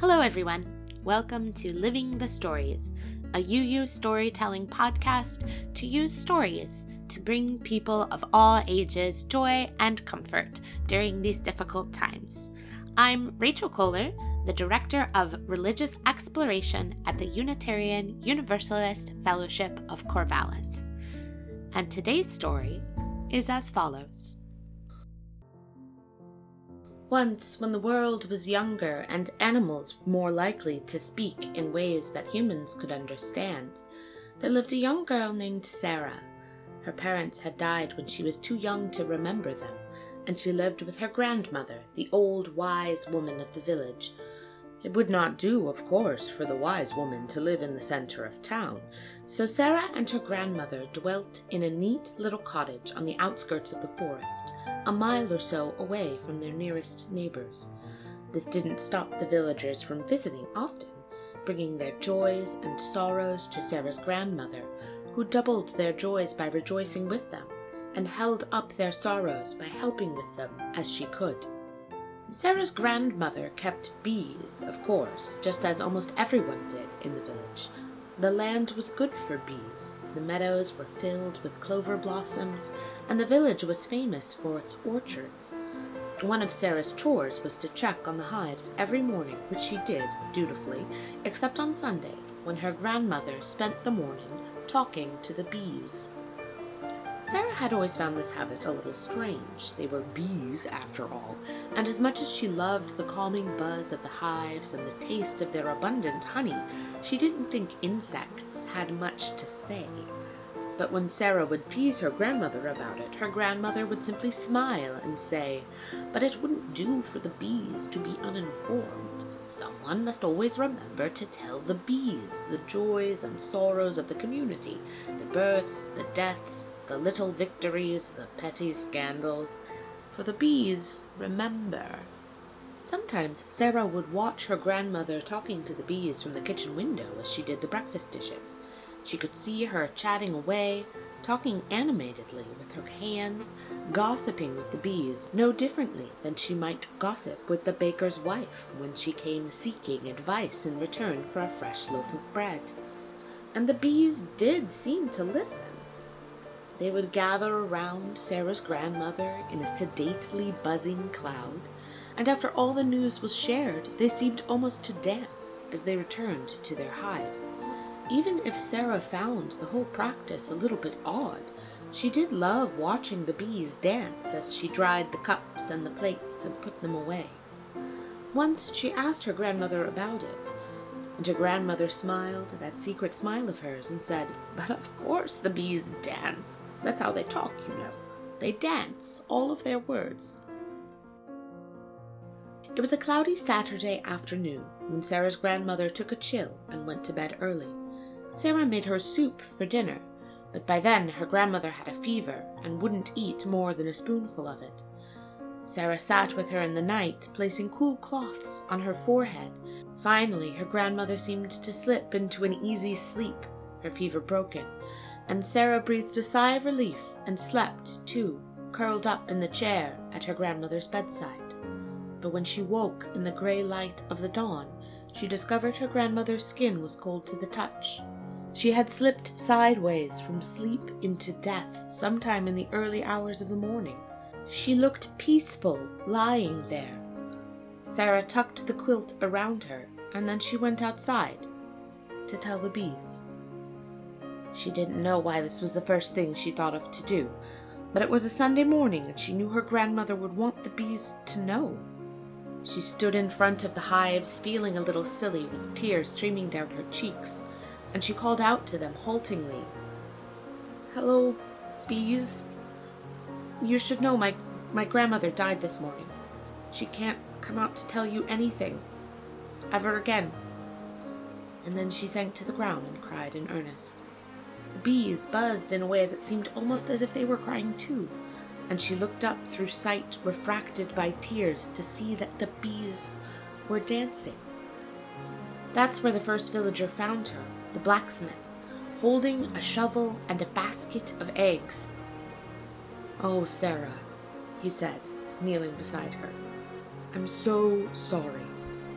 Hello everyone, welcome to Living the Stories, a UU storytelling podcast to use stories to bring people of all ages joy and comfort during these difficult times. I'm Rachel Kohler, the Director of Religious Exploration at the Unitarian Universalist Fellowship of Corvallis. And today's story is as follows. Once, when the world was younger and animals more likely to speak in ways that humans could understand, there lived a young girl named Sarah. Her parents had died when she was too young to remember them, and she lived with her grandmother, the old wise woman of the village. It would not do, of course, for the wise woman to live in the center of town, so Sarah and her grandmother dwelt in a neat little cottage on the outskirts of the forest, a mile or so away from their nearest neighbors. This didn't stop the villagers from visiting often, bringing their joys and sorrows to Sarah's grandmother, who doubled their joys by rejoicing with them, and held up their sorrows by helping with them as she could. Sarah's grandmother kept bees, of course, just as almost everyone did in the village. The land was good for bees. The meadows were filled with clover blossoms, and the village was famous for its orchards. One of Sarah's chores was to check on the hives every morning, which she did dutifully, except on Sundays, when her grandmother spent the morning talking to the bees. Sarah had always found this habit a little strange. They were bees, after all, and as much as she loved the calming buzz of the hives and the taste of their abundant honey, she didn't think insects had much to say. But when Sarah would tease her grandmother about it, her grandmother would simply smile and say, "But it wouldn't do for the bees to be uninformed. Someone must always remember to tell the bees the joys and sorrows of the community, the births, the deaths, the little victories, the petty scandals. For the bees remember." Sometimes Sarah would watch her grandmother talking to the bees from the kitchen window as she did the breakfast dishes. She could see her chatting away, talking animatedly with her hands, gossiping with the bees no differently than she might gossip with the baker's wife when she came seeking advice in return for a fresh loaf of bread. And the bees did seem to listen. They would gather around Sarah's grandmother in a sedately buzzing cloud, and after all the news was shared, they seemed almost to dance as they returned to their hives. Even if Sarah found the whole practice a little bit odd, she did love watching the bees dance as she dried the cups and the plates and put them away. Once she asked her grandmother about it, and her grandmother smiled that secret smile of hers and said, "But of course the bees dance. That's how they talk, you know. They dance all of their words." It was a cloudy Saturday afternoon when Sarah's grandmother took a chill and went to bed early. Sarah made her soup for dinner, but by then her grandmother had a fever and wouldn't eat more than a spoonful of it. Sarah sat with her in the night, placing cool cloths on her forehead. Finally, her grandmother seemed to slip into an easy sleep, her fever broken, and Sarah breathed a sigh of relief and slept, too, curled up in the chair at her grandmother's bedside. But when she woke in the gray light of the dawn, she discovered her grandmother's skin was cold to the touch. She had slipped sideways from sleep into death sometime in the early hours of the morning. She looked peaceful, lying there. Sarah tucked the quilt around her, and then she went outside to tell the bees. She didn't know why this was the first thing she thought of to do, but it was a Sunday morning, and she knew her grandmother would want the bees to know. She stood in front of the hives, feeling a little silly with tears streaming down her cheeks, and she called out to them haltingly, "Hello, bees. You should know my grandmother died this morning. She can't come out to tell you anything ever again." And then she sank to the ground and cried in earnest. The bees buzzed in a way that seemed almost as if they were crying too, and she looked up through sight refracted by tears to see that the bees were dancing. That's where the first villager found her, the blacksmith, holding a shovel and a basket of eggs. "Oh, Sarah," he said, kneeling beside her. "I'm so sorry.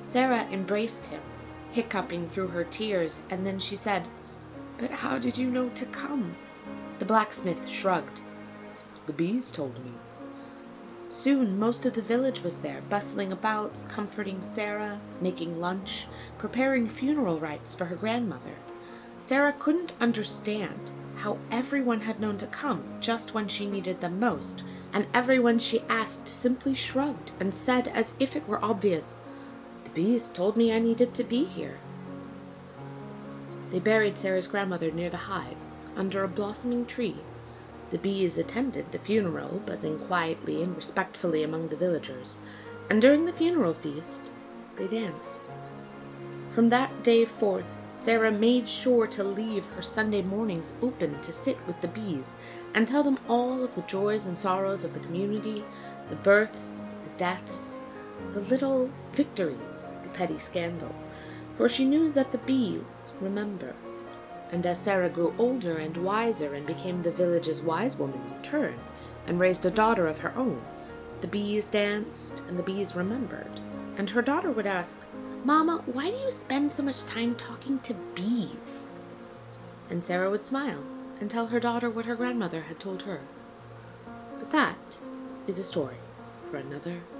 Sarah embraced him, hiccuping through her tears, and then she said, "But how did you know to come?" The blacksmith shrugged. "The bees told me." Soon most of the village was there, bustling about, comforting Sarah, making lunch, preparing funeral rites for her grandmother. Sarah couldn't understand how everyone had known to come just when she needed them most, and everyone she asked simply shrugged and said as if it were obvious, "The bees told me I needed to be here." They buried Sarah's grandmother near the hives, under a blossoming tree. The bees attended the funeral, buzzing quietly and respectfully among the villagers, and during the funeral feast, they danced. From that day forth, Sarah made sure to leave her Sunday mornings open to sit with the bees and tell them all of the joys and sorrows of the community, the births, the deaths, the little victories, the petty scandals, for she knew that the bees remember. And as Sarah grew older and wiser and became the village's wise woman in turn, and raised a daughter of her own, the bees danced and the bees remembered. And her daughter would ask, "Mama, why do you spend so much time talking to bees?" And Sarah would smile and tell her daughter what her grandmother had told her. But that is a story for another